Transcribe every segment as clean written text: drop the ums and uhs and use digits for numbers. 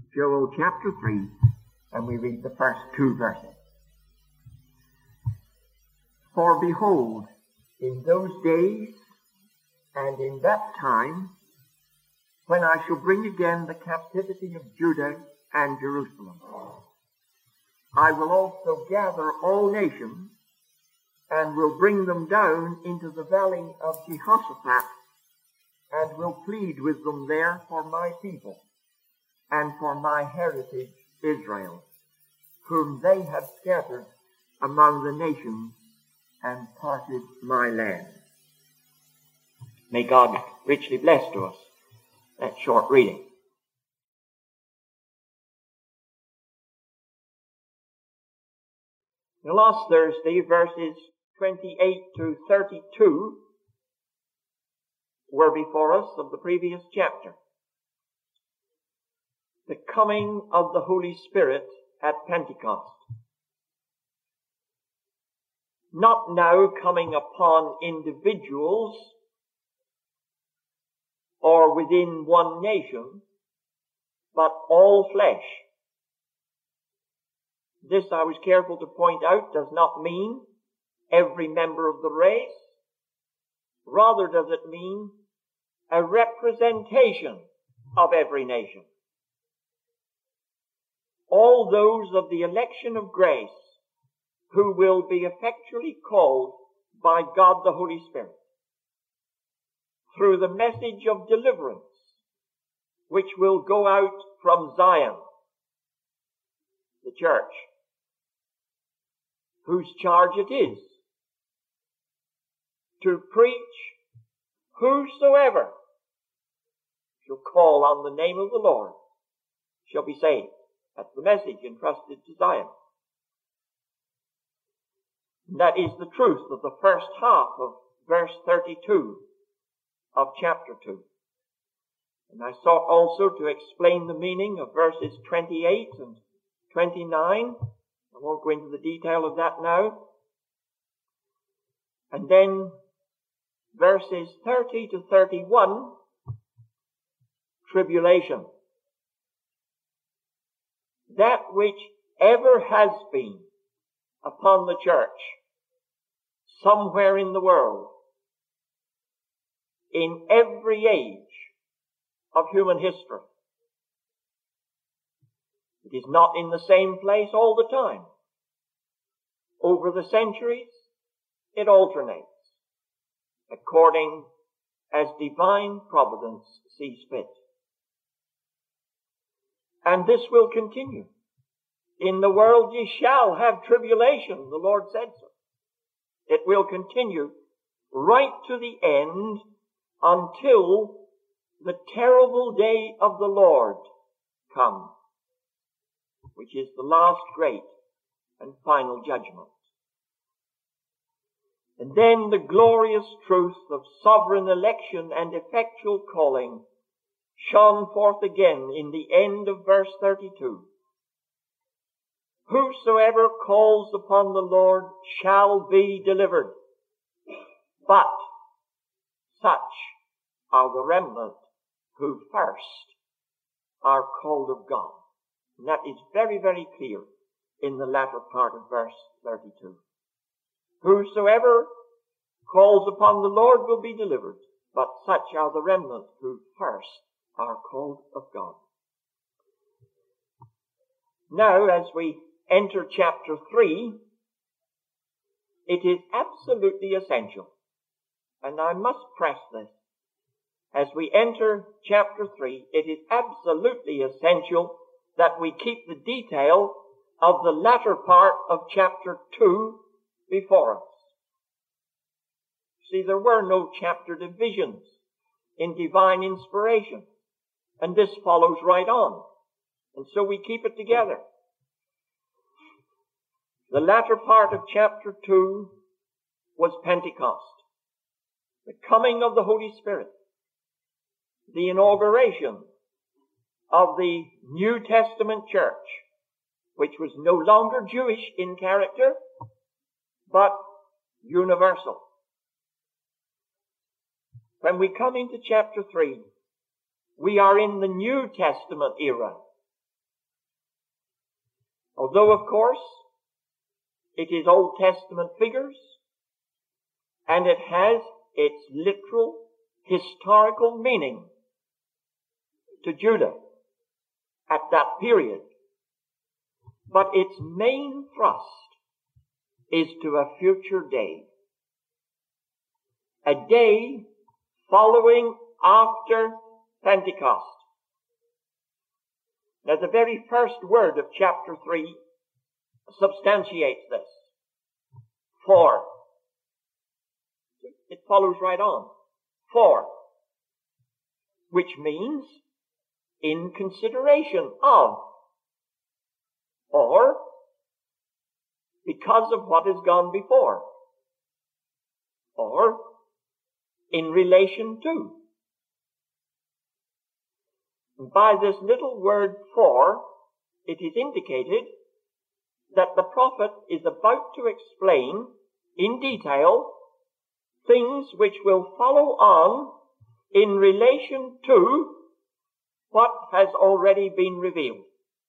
Joel chapter 3, and we read the first 2 verses. For behold, in those days and in that time, when I shall bring again the captivity of Judah and Jerusalem, I will also gather all nations and will bring them down into the valley of Jehoshaphat and will plead with them there for my people and for my heritage Israel, whom they have scattered among the nations and parted my land. May God richly bless to us that short reading. The last Thursday, verses 28 to 32 were before us of the previous chapter. The coming of the Holy Spirit at Pentecost. Not now coming upon individuals or within one nation, but all flesh. This, I was careful to point out, does not mean every member of the race. Rather does it mean a representation of every nation. All those of the election of grace who will be effectually called by God the Holy Spirit through the message of deliverance which will go out from Zion, the church, whose charge it is to preach whosoever shall call on the name of the Lord shall be saved. That's the message entrusted to Zion. And that is the truth of the first half of verse 32 of chapter 2. And I sought also to explain the meaning of verses 28 and 29. I won't go into the detail of that now. And then verses 30 to 31, tribulation. That which ever has been upon the church somewhere in the world, in every age of human history. It is not in the same place all the time. Over the centuries, it alternates according as divine providence sees fit. And this will continue. In the world ye shall have tribulation, the Lord said so. It will continue right to the end until the terrible day of the Lord comes, which is the last great and final judgment. And then the glorious truth of sovereign election and effectual calling shone forth again in the end of verse 32. Whosoever calls upon the Lord shall be delivered. But such are the remnant who first are called of God. And that is very, very clear in the latter part of verse 32. Whosoever calls upon the Lord will be delivered, but such are the remnant who first are called of God. Now, as we enter chapter 3, it is absolutely essential, and I must press this. As we enter chapter 3, it is absolutely essential that we keep the detail of the latter part of chapter 2 before us. See, there were no chapter divisions in divine inspiration, and this follows right on. And so we keep it together. The latter part of chapter 2 was Pentecost, the coming of the Holy Spirit, the inauguration of the New Testament church, which was no longer Jewish in character, but universal. When we come into chapter 3, we are in the New Testament era, Although, of course, it is Old Testament figures, and it has its literal, historical meaning to Judah at that period. But its main thrust is to a future day. A day following after Pentecost. Now, the very first word of chapter 3 substantiates this. For. It follows right on. For. Which means in consideration of. Or because of what has gone before. Or in relation to. By this little word for, it is indicated that the prophet is about to explain in detail things which will follow on in relation to what has already been revealed.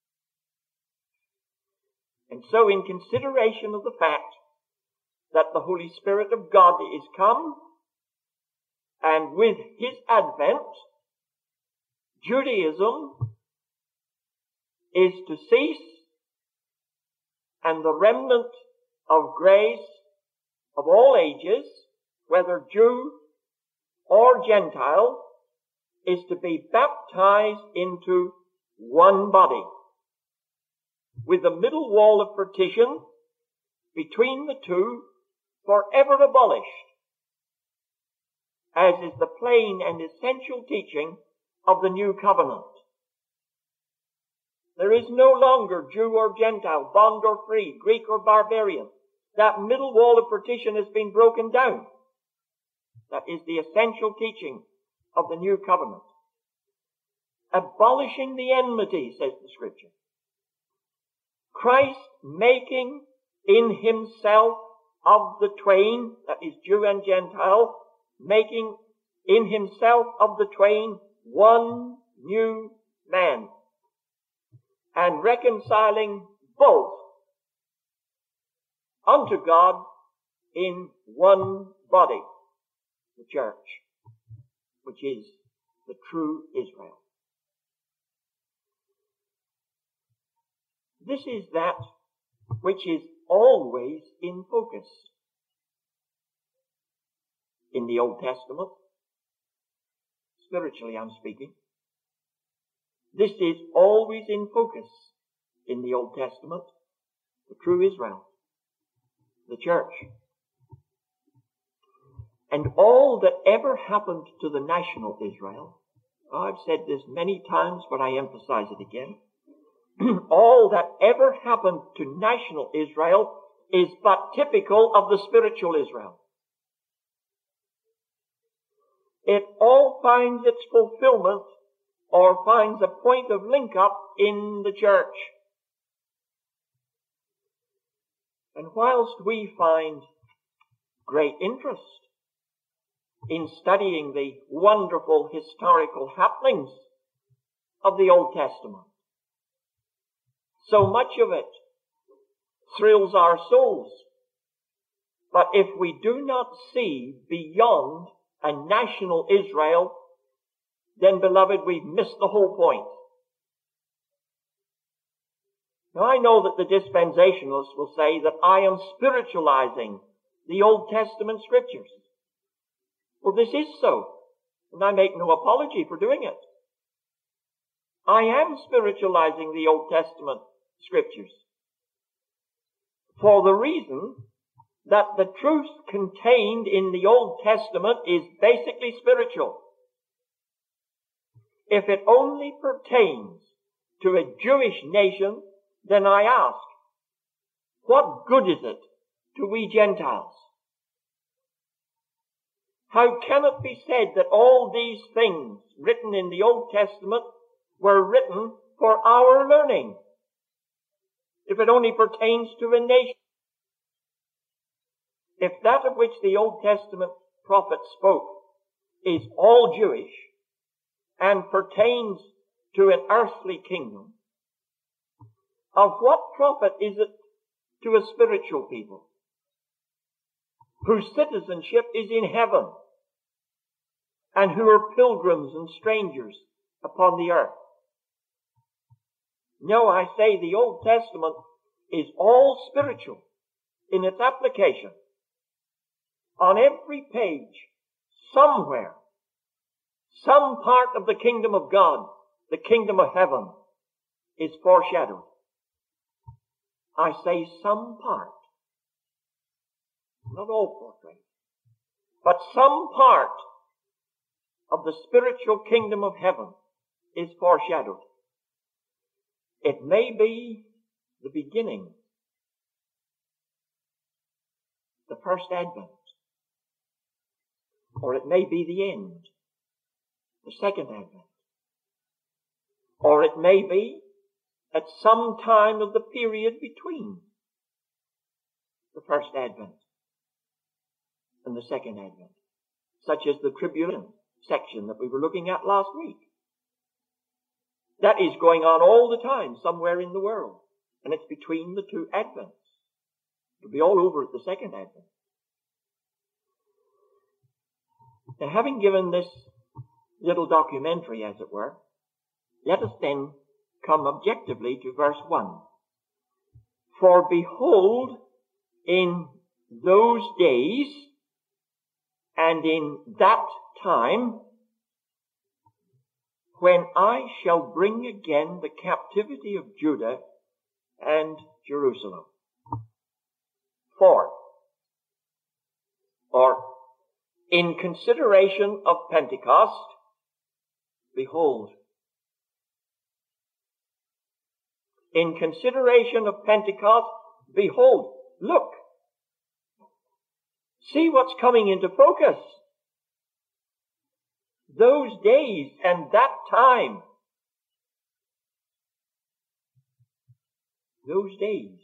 And so in consideration of the fact that the Holy Spirit of God is come, and with his advent, Judaism is to cease, and the remnant of grace of all ages, whether Jew or Gentile, is to be baptized into one body, with the middle wall of partition between the two forever abolished, as is the plain and essential teaching of the new covenant. There is no longer Jew or Gentile, bond or free, Greek or barbarian. That middle wall of partition has been broken down. That is the essential teaching of the new covenant. Abolishing the enmity, says the Scripture. Christ making in himself of the twain, that is Jew and Gentile, making in himself of the twain one new man, and reconciling both unto God in one body, the church, which is the true Israel. This is that which is always in focus in the Old Testament. Spiritually, I'm speaking. This is always in focus in the Old Testament, the true Israel, the church. And all that ever happened to the national Israel, I've said this many times, but I emphasize it again, all that ever happened to national Israel is but typical of the spiritual Israel. It all finds its fulfillment or finds a point of link-up in the church. And whilst we find great interest in studying the wonderful historical happenings of the Old Testament, so much of it thrills our souls. But if we do not see beyond a national Israel, then, beloved, we've missed the whole point. Now, I know that the dispensationalists will say that I am spiritualizing the Old Testament Scriptures. Well, this is so, and I make no apology for doing it. I am spiritualizing the Old Testament Scriptures for the reason that the truth contained in the Old Testament is basically spiritual. If it only pertains to a Jewish nation, then I ask, what good is it to we Gentiles? How can it be said that all these things written in the Old Testament were written for our learning, if it only pertains to a nation? If that of which the Old Testament prophet spoke is all Jewish and pertains to an earthly kingdom, of what profit is it to a spiritual people whose citizenship is in heaven and who are pilgrims and strangers upon the earth? No, I say the Old Testament is all spiritual in its application. On every page, somewhere, some part of the kingdom of God, the kingdom of heaven, is foreshadowed. I say some part, not all portrayed, but some part of the spiritual kingdom of heaven is foreshadowed. It may be the beginning, the first advent, or it may be the end, the second advent, or it may be at some time of the period between the first advent and the second advent, such as the tribulation section that we were looking at last week. That is going on all the time somewhere in the world, and it's between the two advents. It'll be all over at the second advent. Now, having given this little documentary, as it were, let us then come objectively to verse 1. For behold, in those days and in that time, when I shall bring again the captivity of Judah and Jerusalem. For, or in consideration of Pentecost, behold. In consideration of Pentecost, behold, look. See what's coming into focus. Those days and that time. Those days.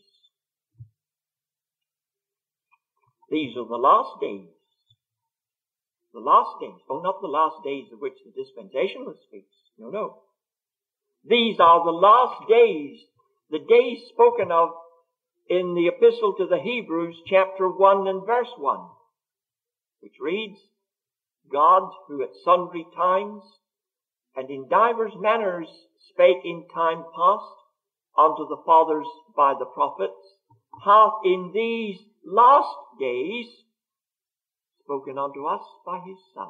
These are the last days. The last days. Oh, not the last days of which the dispensationalist speaks. No, no. These are the last days, the days spoken of in the Epistle to the Hebrews, chapter 1 and verse 1, which reads, God, who at sundry times and in divers manners spake in time past unto the fathers by the prophets, hath in these last days spoken unto us by his Son.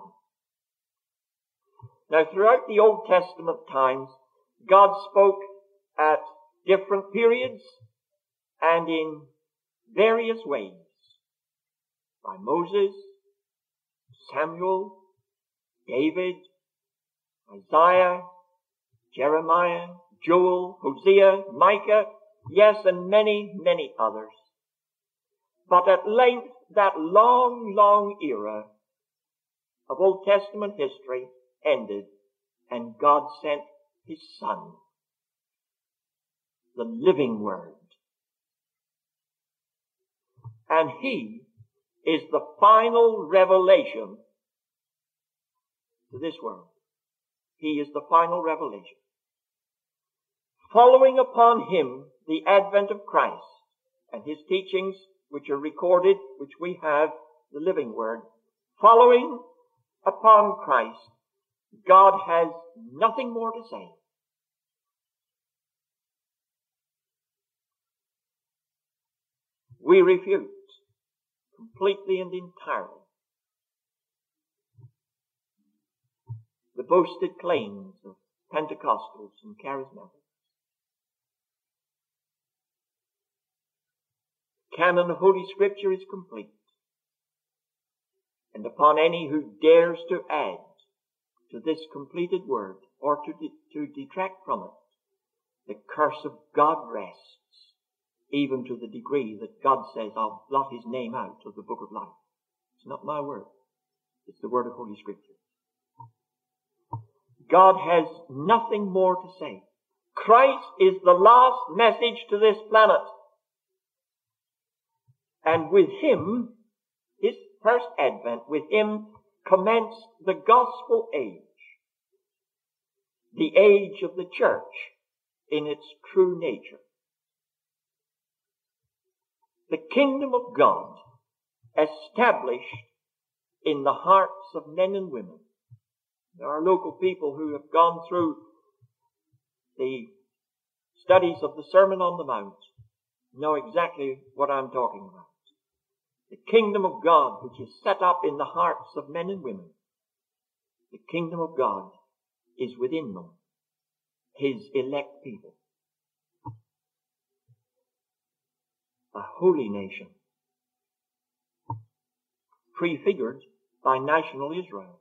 Now, throughout the Old Testament times, God spoke at different periods and in various ways. By Moses, Samuel, David, Isaiah, Jeremiah, Joel, Hosea, Micah, yes, and many, many others. But at length, that long, long era of Old Testament history ended, and God sent his Son, the living Word. And he is the final revelation to this world. He is the final revelation. Following upon him, the advent of Christ and his teachings, which are recorded, which we have, the living Word. Following upon Christ, God has nothing more to say. We refute completely and entirely the boasted claims of Pentecostals and Charismatics. The canon of Holy Scripture is complete, and upon any who dares to add to this completed word or to detract from it, the curse of God rests, even to the degree that God says, I'll blot his name out of the book of life. It's not my word. It's the word of Holy Scripture. God has nothing more to say. Christ is the last message to this planet. And with him, his first advent, with him commenced the gospel age. The age of the church in its true nature. the kingdom of God established in the hearts of men and women. There are local people who have gone through the studies of the Sermon on the Mount, know exactly what I'm talking about. The kingdom of God, which is set up in the hearts of men and women, the kingdom of God is within them, His elect people. A holy nation, prefigured by national Israel,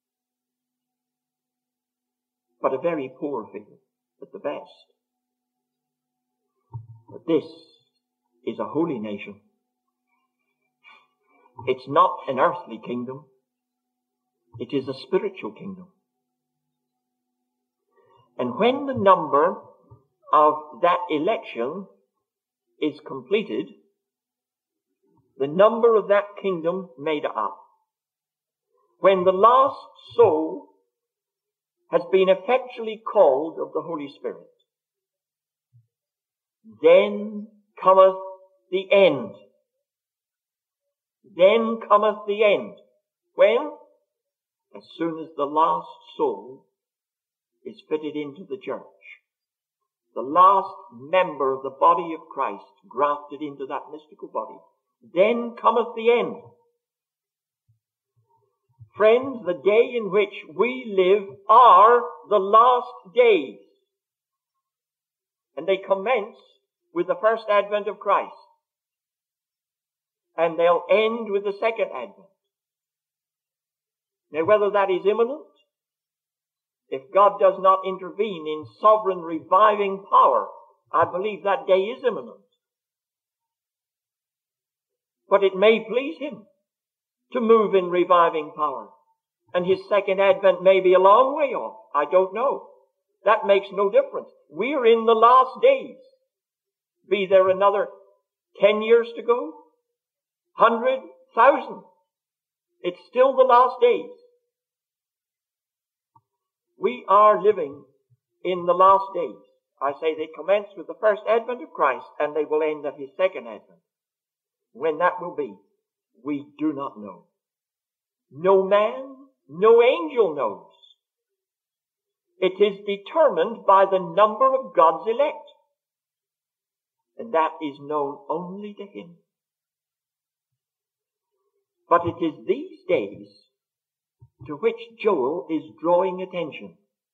but a very poor figure at the best. But this is a holy nation. It's not an earthly kingdom. It is a spiritual kingdom. And when the number of that election is completed, the number of that kingdom made up, when the last soul has been effectually called of the Holy Spirit, then cometh the end. Then cometh the end. When? As soon as the last soul is fitted into the church. The last member of the body of Christ grafted into that mystical body. Then cometh the end. Friends, the day in which we live are the last days. And they commence with the first advent of Christ. And they'll end with the second advent. Now, whether that is imminent, if God does not intervene in sovereign reviving power, I believe that day is imminent. But it may please Him to move in reviving power. And His second advent may be a long way off. I don't know. That makes no difference. We're in the last days. Be there another 10 years to go? 100, 1,000. It's still the last days. We are living in the last days. I say they commence with the first advent of Christ and they will end at His second advent. When that will be, we do not know. No man, no angel knows. It is determined by the number of God's elect. And that is known only to Him. But it is these days to which Joel is drawing attention.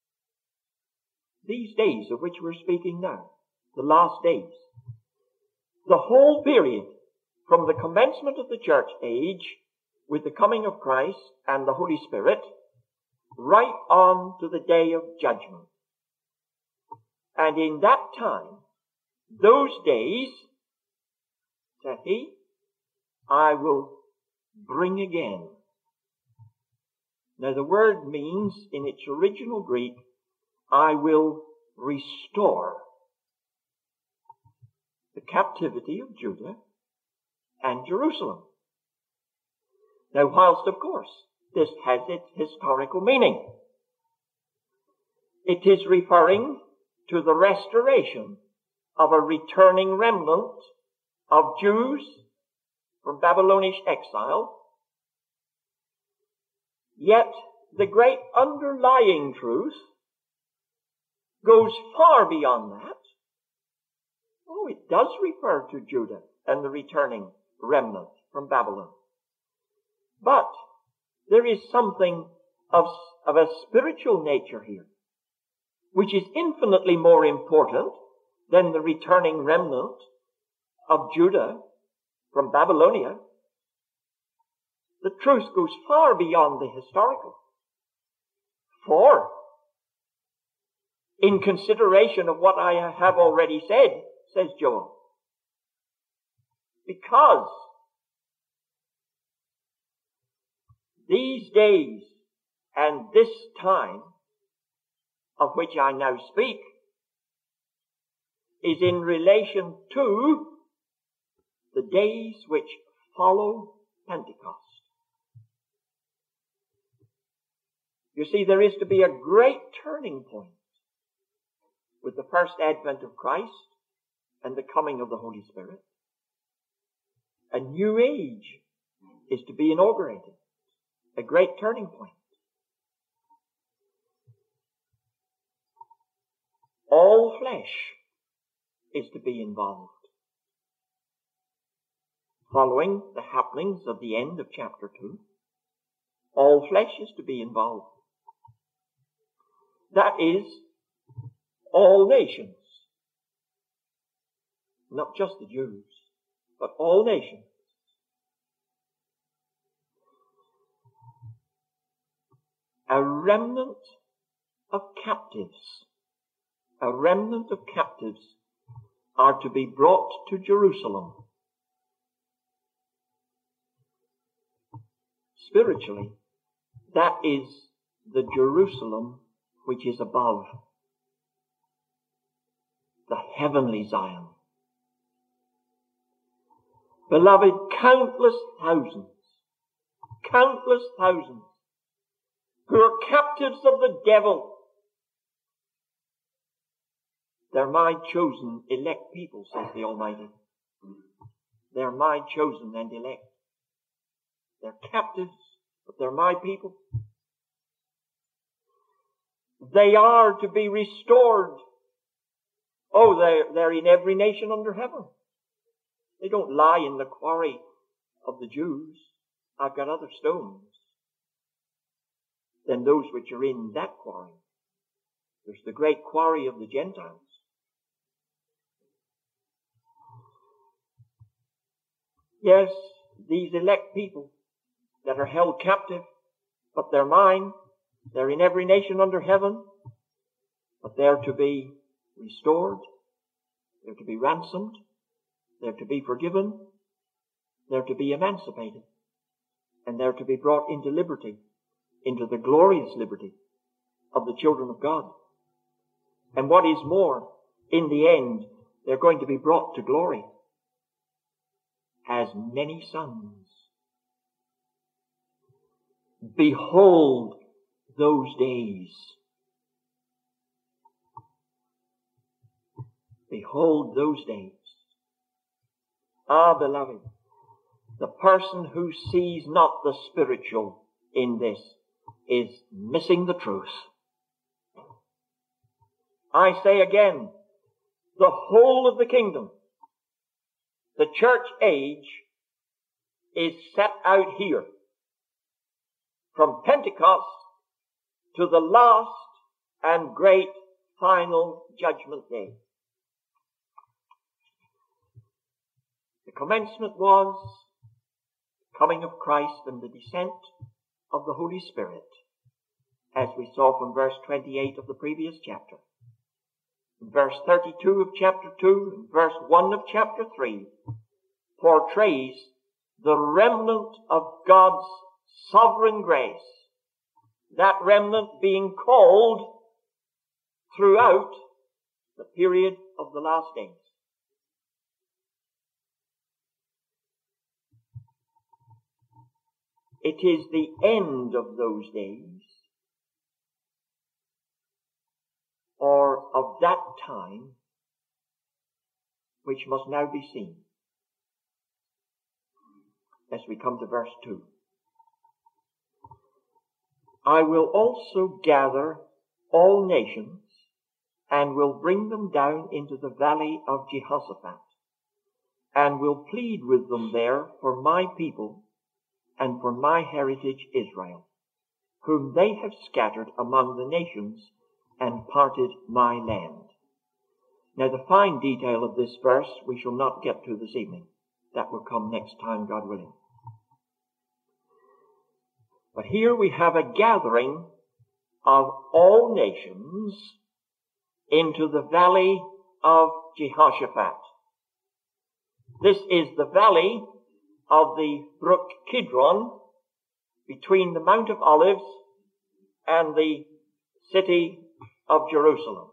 These days of which we're speaking now, the last days. The whole period from the commencement of the church age with the coming of Christ and the Holy Spirit right on to the day of judgment. And in that time, those days, saith He, I will bring again. Now the word means, in its original Greek, I will restore the captivity of Judah and Jerusalem. Now, whilst, of course, this has its historical meaning, it is referring to the restoration of a returning remnant of Jews from Babylonish exile. Yet the great underlying truth goes far beyond that. Oh, it does refer to Judah and the returning remnant from Babylon. But there is something of a spiritual nature here, which is infinitely more important than the returning remnant of Judah from Babylonia. The truth goes far beyond the historical. For, in consideration of what I have already said, says Joel, because these days and this time of which I now speak is in relation to the days which follow Pentecost. You see, there is to be a great turning point with the first advent of Christ and the coming of the Holy Spirit. A new age is to be inaugurated. A great turning point. All flesh is to be involved. Following the happenings of the end of chapter 2, all flesh is to be involved. That is, all nations. Not just the Jews, but all nations. A remnant of captives. A remnant of captives are to be brought to Jerusalem. Spiritually, that is the Jerusalem which is above, the heavenly Zion. Beloved, countless thousands who are captives of the devil, they're my chosen elect people, says the Almighty. They're my chosen and elect. They're captives, but they're my people. They are to be restored. Oh, they're in every nation under heaven. They don't lie in the quarry of the Jews. I've got other stones than those which are in that quarry. There's the great quarry of the Gentiles. Yes, these elect people that are held captive, but they're mine. They're in every nation under heaven, but they're to be restored. They're to be ransomed. They're to be forgiven. They're to be emancipated. And they're to be brought into liberty, into the glorious liberty of the children of God. And what is more, in the end, they're going to be brought to glory as many sons. Behold those days. Behold those days. Ah, beloved, the person who sees not the spiritual in this is missing the truth. I say again, the whole of the kingdom, the church age, is set out here. From Pentecost to the last and great final judgment day. The commencement was the coming of Christ and the descent of the Holy Spirit, as we saw from verse 28 of the previous chapter. Verse 32 of chapter 2 and verse 1 of chapter 3 portrays the remnant of God's sovereign grace, that remnant being called throughout the period of the last days. It is the end of those days, or of that time, which must now be seen. As we come to verse 2. I will also gather all nations and will bring them down into the valley of Jehoshaphat and will plead with them there for my people and for my heritage Israel, whom they have scattered among the nations and parted my land. Now the fine detail of this verse we shall not get to this evening. That will come next time, God willing. But here we have a gathering of all nations into the valley of Jehoshaphat. This is the valley of the brook Kidron between the Mount of Olives and the city of Jerusalem.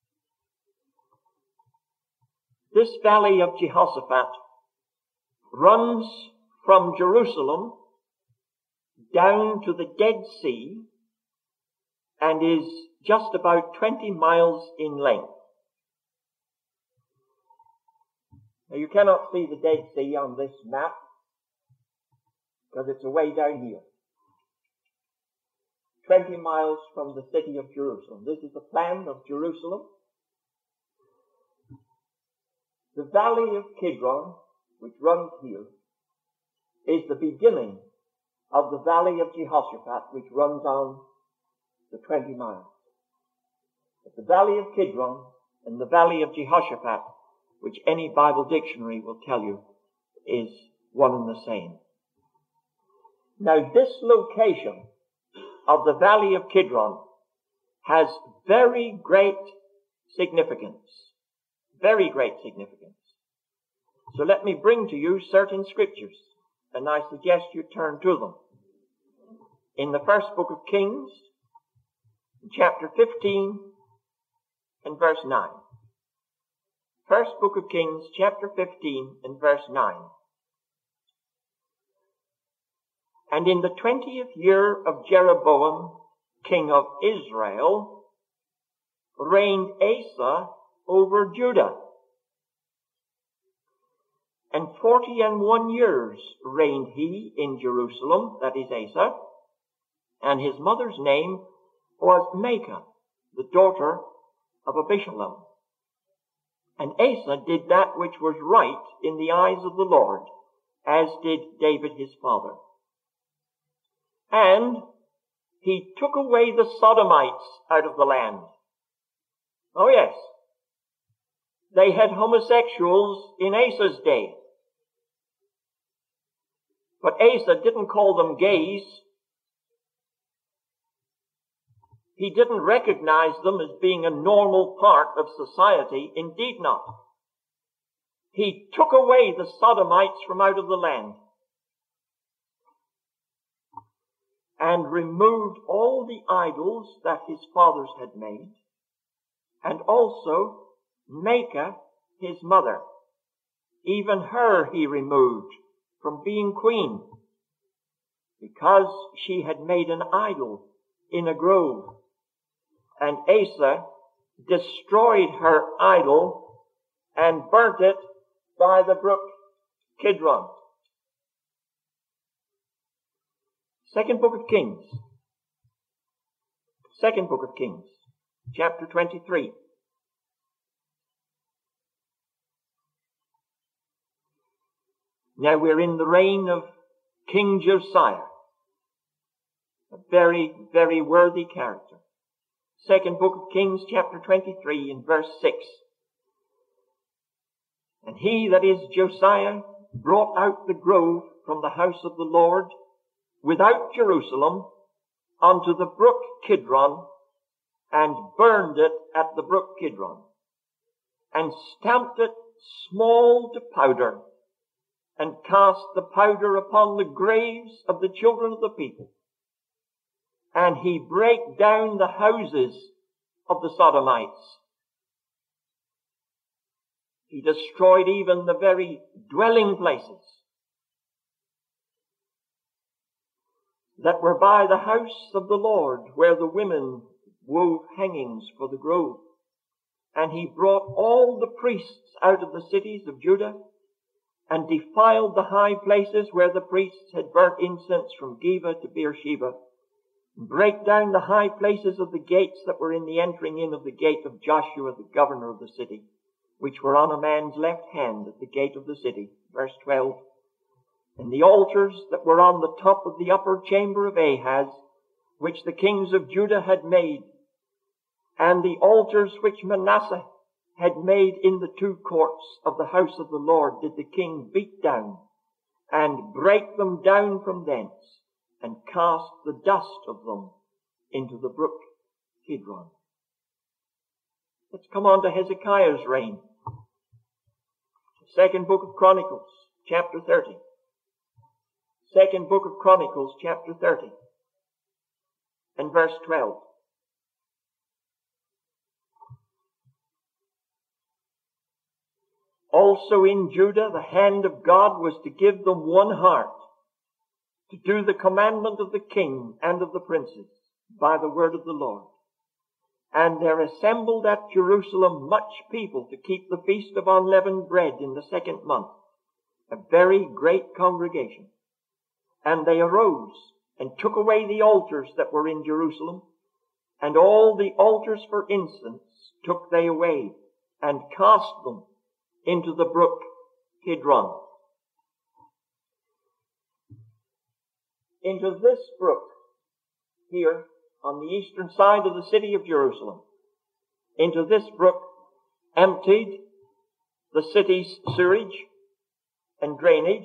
This valley of Jehoshaphat runs from Jerusalem down to the Dead Sea and is just about 20 miles in length. Now you cannot see the Dead Sea on this map, because it's away down here, 20 miles from the city of Jerusalem. This is the plan of Jerusalem. The valley of Kidron, which runs here, is the beginning of the valley of Jehoshaphat, which runs on the 20 miles. But the valley of Kidron and the valley of Jehoshaphat, which any Bible dictionary will tell you, is one and the same. Now, this location of the valley of Kidron has very great significance. Very great significance. So let me bring to you certain scriptures, and I suggest you turn to them. In the first book of Kings, chapter 15 and verse 9. First book of Kings, chapter 15 and verse 9. And in the 20th year of Jeroboam, king of Israel, reigned Asa over Judah. And 41 years reigned he in Jerusalem, that is Asa, and his mother's name was Maachah, the daughter of Abishalom. And Asa did that which was right in the eyes of the Lord, as did David his father. And he took away the Sodomites out of the land. Oh yes, they had homosexuals in Asa's day. But Asa didn't call them gays. He didn't recognize them as being a normal part of society. Indeed not. He took away the Sodomites from out of the land and removed all the idols that his fathers had made, and also Maachah, his mother. Even her he removed from being queen, because she had made an idol in a grove. And Asa destroyed her idol and burnt it by the brook Kidron. Second book of Kings. Second book of Kings, chapter 23. Now we're in the reign of King Josiah, a very, very worthy character. Second book of Kings, chapter 23, in verse 6. And he, that is Josiah, brought out the grove from the house of the Lord without Jerusalem unto the brook Kidron, and burned it at the brook Kidron, and stamped it small to powder, and cast the powder upon the graves of the children of the people. And he brake down the houses of the Sodomites. He destroyed even the very dwelling places that were by the house of the Lord, where the women wove hangings for the grove. And he brought all the priests out of the cities of Judah, and defiled the high places where the priests had burnt incense from Geba to Beersheba, brake down the high places of the gates that were in the entering in of the gate of Joshua, the governor of the city, which were on a man's left hand at the gate of the city. Verse 12. And the altars that were on the top of the upper chamber of Ahaz, which the kings of Judah had made, and the altars which Manasseh had made in the two courts of the house of the Lord, did the king beat down, and break them down from thence, and cast the dust of them into the brook Kidron. Let's come on to Hezekiah's reign. Second book of Chronicles, chapter 30. Second book of Chronicles, chapter 30, and verse 12. Also in Judah the hand of God was to give them one heart, to do the commandment of the king and of the princes, by the word of the Lord. And there assembled at Jerusalem much people to keep the feast of unleavened bread in the second month, a very great congregation. And they arose and took away the altars that were in Jerusalem, and all the altars for incense took they away, and cast them into the brook Kidron. Into this brook, here on the eastern side of the city of Jerusalem, into this brook emptied the city's sewage and drainage.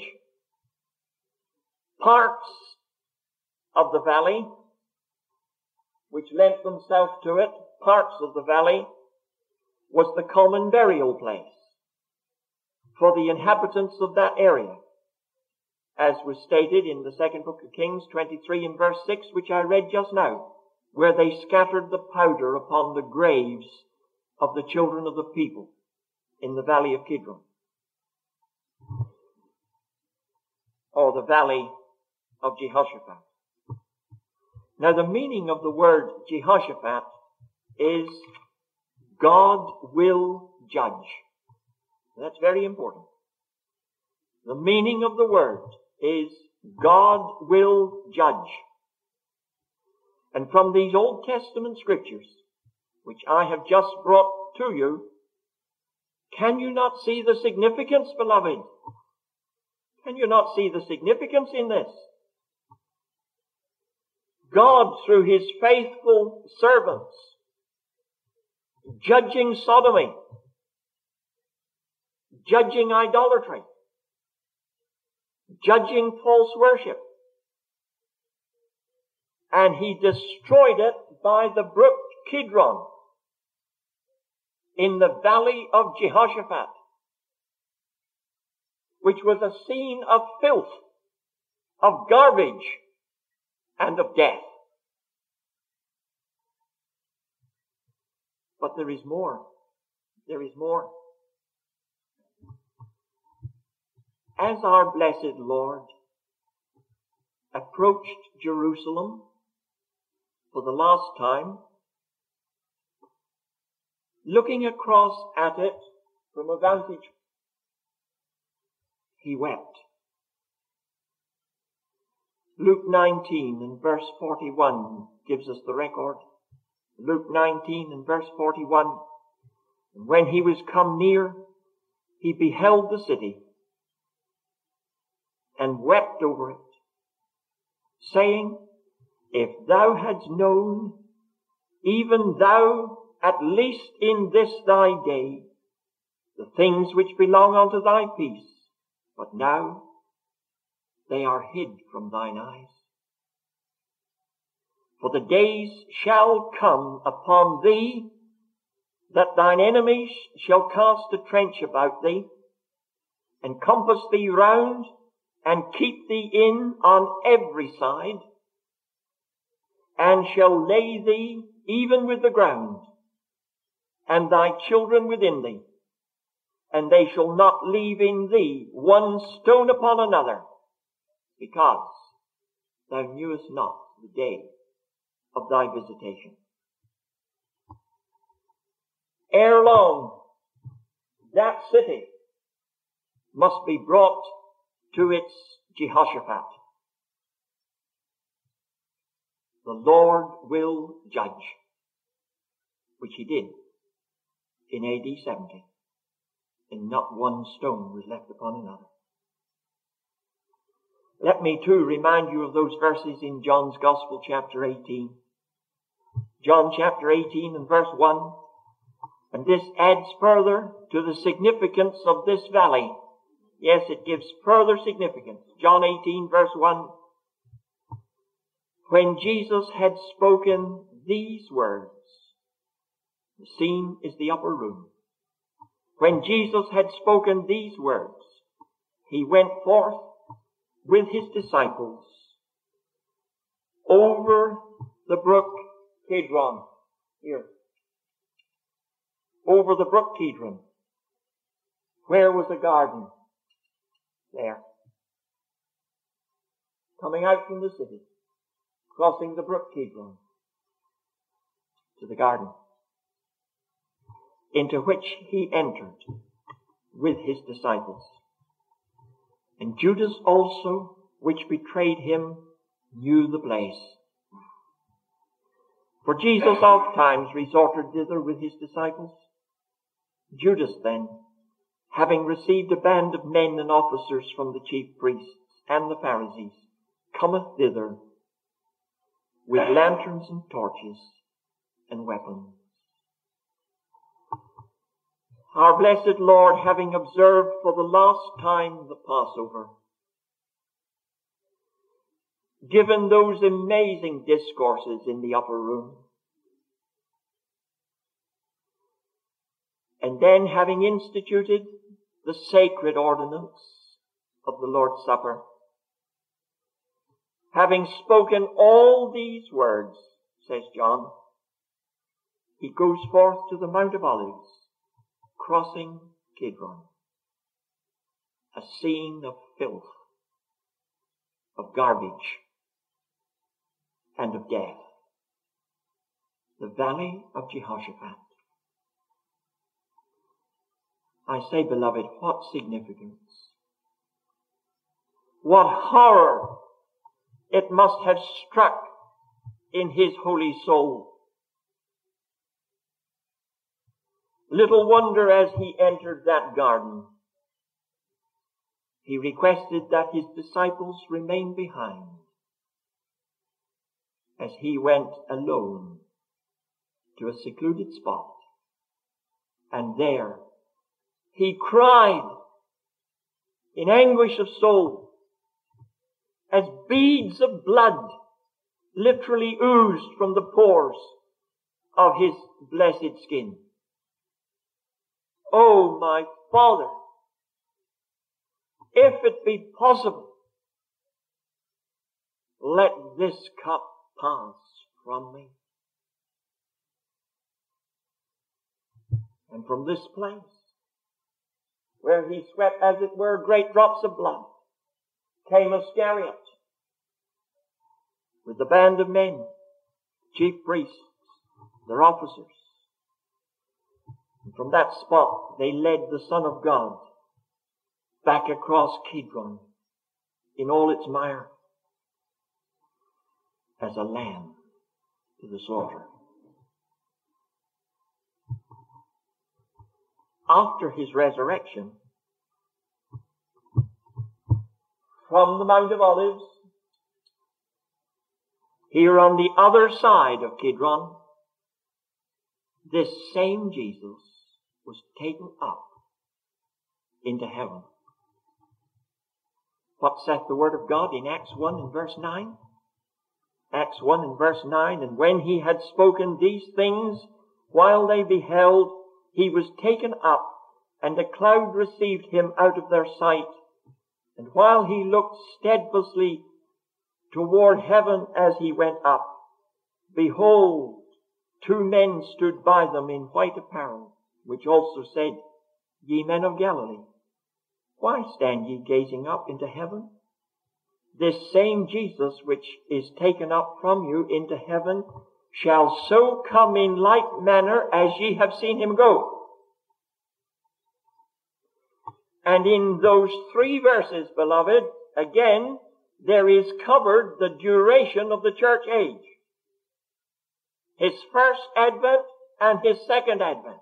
Parts of the valley which lent themselves to it, parts of the valley, was the common burial place for the inhabitants of that area, as was stated in the second book of Kings 23 and verse 6, which I read just now, where they scattered the powder upon the graves of the children of the people in the valley of Kidron, or the valley of Jehoshaphat. Now the meaning of the word Jehoshaphat is God will judge. That's very important. The meaning of the word is God will judge. And from these Old Testament scriptures, which I have just brought to you, can you not see the significance, beloved? Can you not see the significance in this? God, through His faithful servants, judging sodomy, judging idolatry, judging false worship. And He destroyed it by the brook Kidron in the valley of Jehoshaphat, which was a scene of filth, of garbage, and of death. But there is more. There is more. As our blessed Lord approached Jerusalem for the last time, looking across at it from a vantage, He wept. Luke 19 and verse 41 gives us the record. Luke 19 and verse 41. And when He was come near, He beheld the city and wept over it, saying, If thou hadst known, even thou, at least in this thy day, the things which belong unto thy peace, but now they are hid from thine eyes. For the days shall come upon thee, that thine enemies shall cast a trench about thee, and compass thee round, and keep thee in on every side, and shall lay thee even with the ground, and thy children within thee, and they shall not leave in thee one stone upon another, because thou knewest not the day of thy visitation. Ere long, that city must be brought to its Jehoshaphat. The Lord will judge, which He did in AD 70, and not one stone was left upon another. Let me too remind you of those verses in John's Gospel, chapter 18. John chapter 18 and verse 1. And this adds further to the significance of this valley. Yes, it gives further significance. John 18 verse 1. When Jesus had spoken these words, the scene is the upper room. When Jesus had spoken these words, He went forth with His disciples over the brook Kidron. Here. Over the brook Kidron. Where was the garden? There. Coming out from the city, crossing the brook Kidron to the garden, into which He entered with His disciples. And Judas also which betrayed him knew the place. For Jesus oft times resorted thither with his disciples. Judas then, having received a band of men and officers from the chief priests and the Pharisees, cometh thither with lanterns and torches and weapons. Our blessed Lord, having observed for the last time the Passover, given those amazing discourses in the upper room, and then having instituted the sacred ordinance of the Lord's Supper, having spoken all these words, says John, he goes forth to the Mount of Olives, crossing Kidron, a scene of filth, of garbage, and of death. The valley of Jehoshaphat. I say, beloved, what significance, what horror it must have struck in his holy soul. Little wonder as he entered that garden, he requested that his disciples remain behind as he went alone to a secluded spot. And there he cried in anguish of soul as beads of blood literally oozed from the pores of his blessed skin. Oh, my Father, if it be possible, let this cup pass from me. And from this place, where he sweat, as it were, great drops of blood, came Iscariot with the band of men, chief priests, their officers. And from that spot they led the Son of God back across Kidron in all its mire as a lamb to the slaughter. After his resurrection from the Mount of Olives, here on the other side of Kidron, this same Jesus was taken up into heaven. What saith the Word of God in Acts 1 and verse 9? Acts 1 and verse 9, and when he had spoken these things, while they beheld, he was taken up, and a cloud received him out of their sight. And while he looked steadfastly toward heaven as he went up, behold, two men stood by them in white apparel, which also said, Ye men of Galilee, why stand ye gazing up into heaven? This same Jesus which is taken up from you into heaven shall so come in like manner as ye have seen him go. And in those 3 verses, beloved, again, there is covered the duration of the church age. His first advent and his second advent.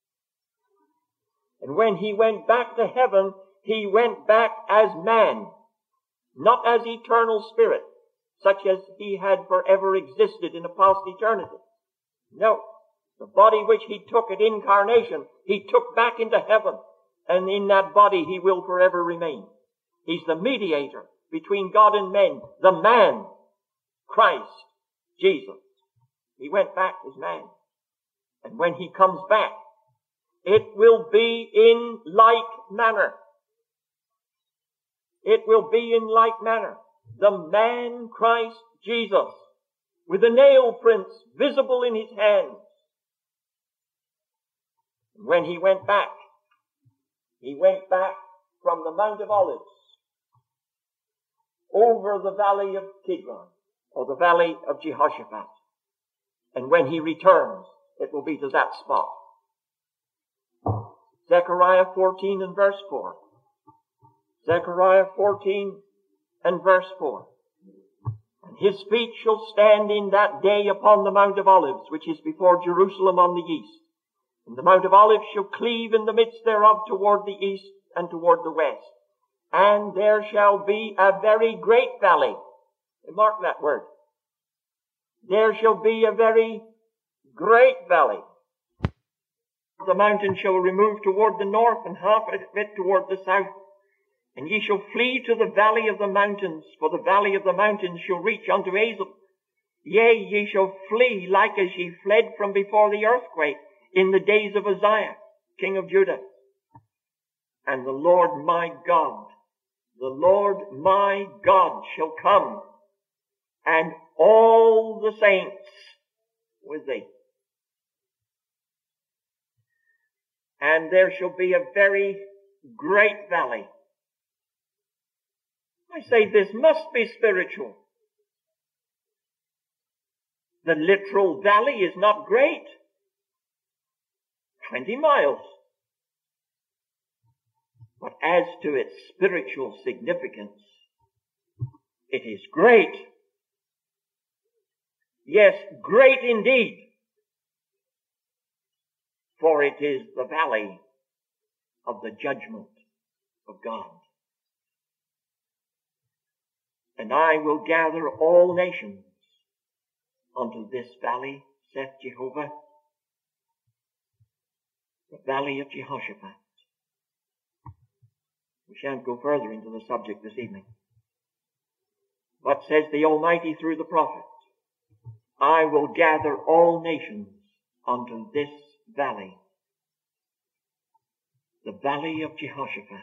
And when he went back to heaven, he went back as man, not as eternal spirit, such as he had forever existed in a past eternity. No, the body which he took at incarnation, he took back into heaven, and in that body he will forever remain. He's the mediator between God and men, the man, Christ, Jesus. He went back as man. And when he comes back, it will be in like manner. It will be in like manner. The man Christ Jesus, with the nail prints visible in his hands. And when he went back from the Mount of Olives over the valley of Kidron, or the valley of Jehoshaphat. And when he returns, it will be to that spot. Zechariah 14 and verse 4. Zechariah 14 and verse 4. And his feet shall stand in that day upon the Mount of Olives, which is before Jerusalem on the east. And the Mount of Olives shall cleave in the midst thereof toward the east and toward the west. And there shall be a very great valley. Mark that word. There shall be a very great valley. The mountain shall remove toward the north, and half of it toward the south. And ye shall flee to the valley of the mountains, for the valley of the mountains shall reach unto Azel. Yea, ye shall flee like as ye fled from before the earthquake in the days of Uzziah, king of Judah. And the Lord my God shall come, and all the saints with thee. And there shall be a very great valley. I say this must be spiritual. The literal valley is not great. 20 miles. But as to its spiritual significance, it is great. Yes, great indeed. For it is the valley of the judgment of God. And I will gather all nations unto this valley, saith Jehovah, the valley of Jehoshaphat. We shan't go further into the subject this evening. But says the Almighty through the prophet, I will gather all nations unto this valley, the valley of Jehoshaphat.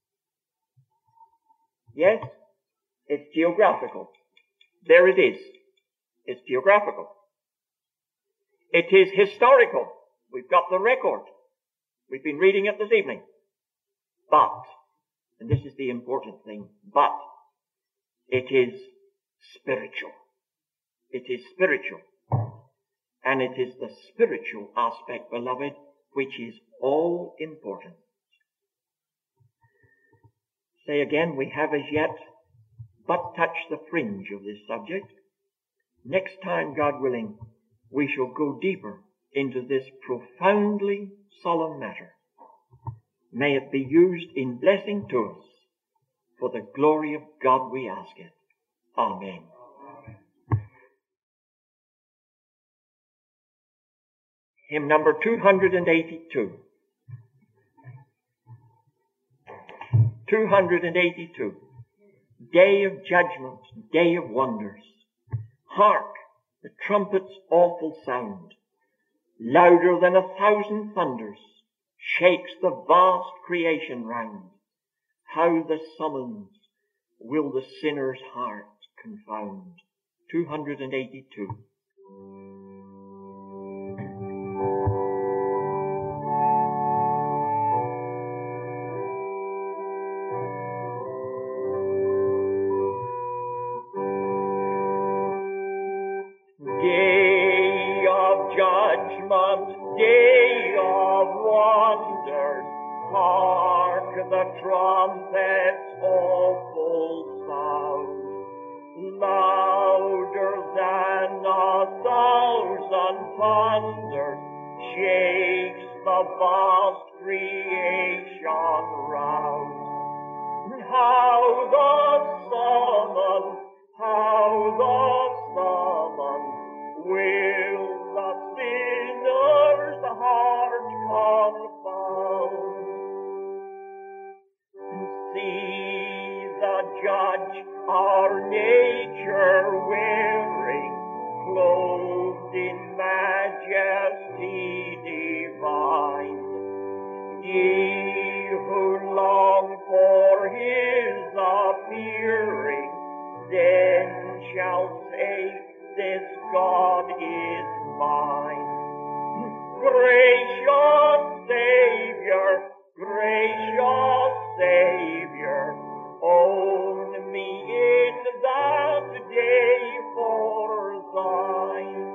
Yes, it's geographical. There it is. It's geographical. It is historical. We've got the record. We've been reading it this evening. But, and this is the important thing, but it is spiritual. It is spiritual. And it is the spiritual aspect, beloved, which is all important. Say again, we have as yet but touched the fringe of this subject. Next time, God willing, we shall go deeper into this profoundly solemn matter. May it be used in blessing to us. For the glory of God we ask it. Amen. Hymn number 282. 282. Day of judgment, day of wonders. Hark, the trumpet's awful sound, louder than 1,000 thunders, shakes the vast creation round. How the summons will the sinner's heart confound. 282. Day of judgment, day of wonders, hark the trumpet's awful sound, louder than 1,000 thunders, shakes the vast creation round. How the summons will the sinner's heart confound. See the Judge our nature wearing, clothed in majesty divine. Ye who long for his appearing, then shall say, this God is mine. Gracious Savior, own me in that day for thine.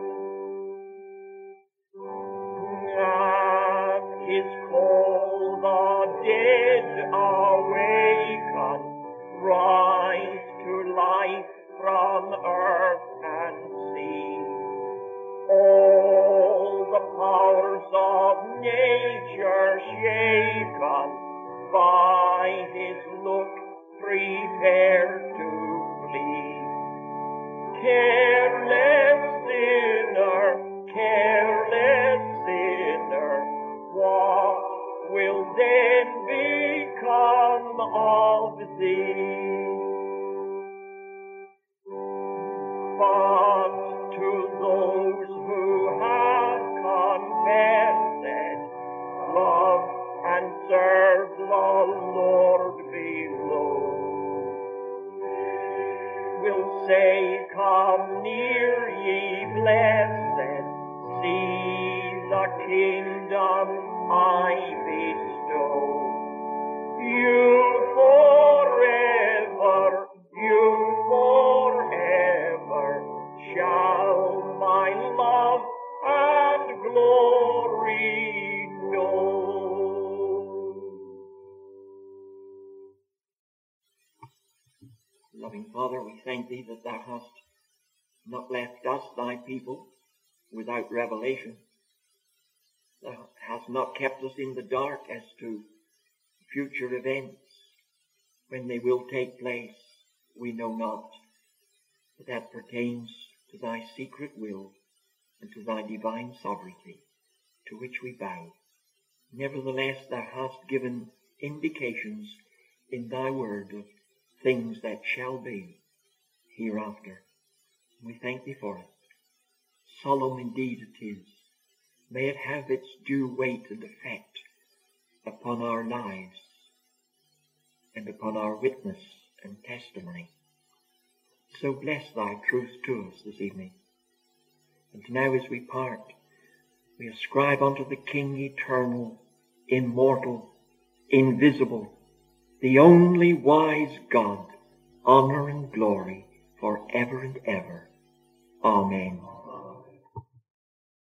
At his call the dead awaken, rise to life from earth and sea. All the powers of nature shaken by his look prepare to flee. Careless sinner, what will then become of thee? But to those who have confessed, love and serve the Lord below, will say, come near, ye blessed, see the kingdom I bestow. You forever shall my love and glory know. Loving Father, we thank thee that thou hast not left us, thy people, without revelation. Thou hast not kept us in the dark as to future events. When they will take place, we know not. But that pertains to thy secret will and to thy divine sovereignty, to which we bow. Nevertheless, thou hast given indications in thy word of things that shall be hereafter. We thank thee for it. Solemn indeed it is. May it have its due weight and effect upon our lives and upon our witness and testimony. So bless thy truth to us this evening. And now as we part, we ascribe unto the King eternal, immortal, invisible, the only wise God, honor and glory for ever and ever. Amen.